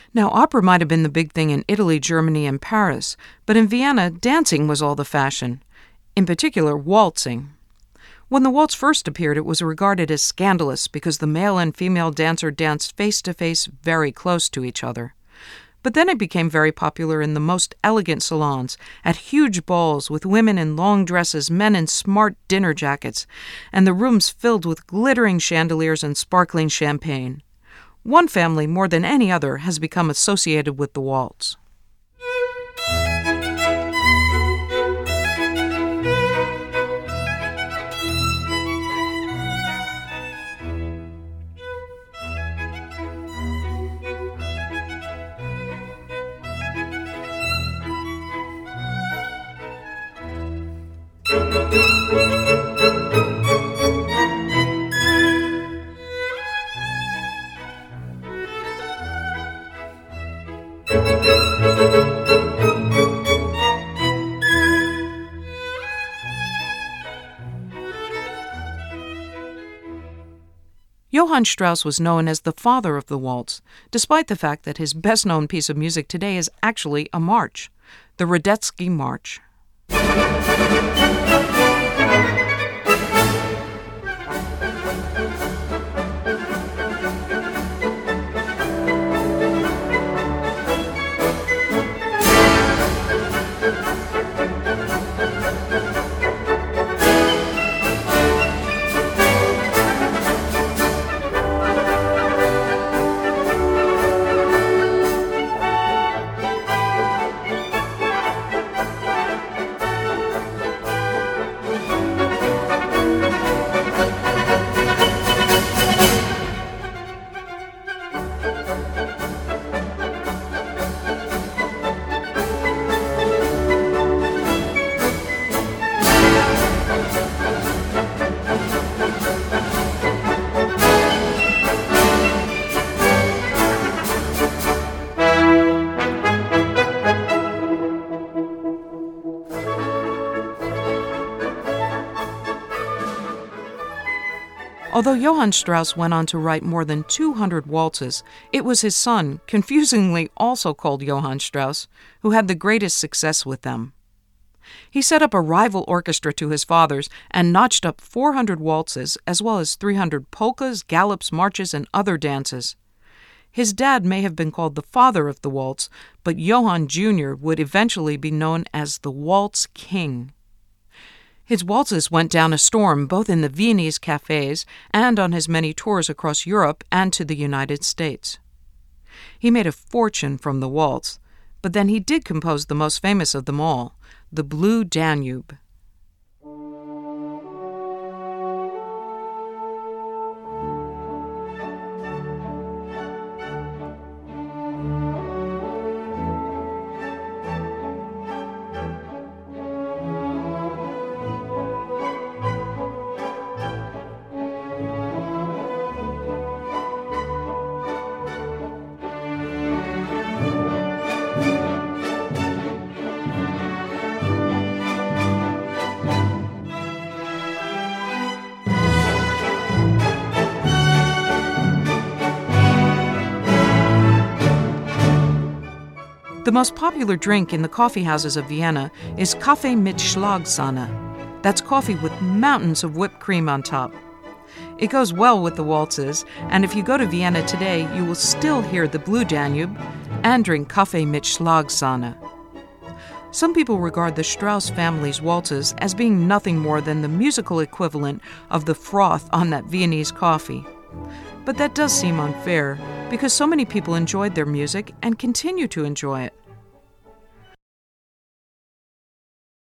Now, opera might have been the big thing in Italy, Germany, and Paris, but in Vienna, dancing was all the fashion, in particular, waltzing. When the waltz first appeared, it was regarded as scandalous because the male and female dancer danced face-to-face very close to each other. But then it became very popular in the most elegant salons, at huge balls with women in long dresses, men in smart dinner jackets, and the rooms filled with glittering chandeliers and sparkling champagne. One family, more than any other, has become associated with the waltz. Johann Strauss was known as the father of the waltz, despite the fact that his best-known piece of music today is actually a march, the Radetzky March. Although Johann Strauss went on to write more than 200 waltzes, it was his son, confusingly also called Johann Strauss, who had the greatest success with them. He set up a rival orchestra to his father's and notched up 400 waltzes, as well as 300 polkas, galops, marches, and other dances. His dad may have been called the father of the waltz, but Johann Jr. would eventually be known as the Waltz King. His waltzes went down a storm both in the Viennese cafes and on his many tours across Europe and to the United States. He made a fortune from the waltz, but then he did compose the most famous of them all, the Blue Danube. The most popular drink in the coffee houses of Vienna is Kaffee mit Schlagsahne. That's coffee with mountains of whipped cream on top. It goes well with the waltzes, and if you go to Vienna today, you will still hear the Blue Danube and drink Kaffee mit Schlagsahne. Some people regard the Strauss family's waltzes as being nothing more than the musical equivalent of the froth on that Viennese coffee. But that does seem unfair, because so many people enjoyed their music and continue to enjoy it.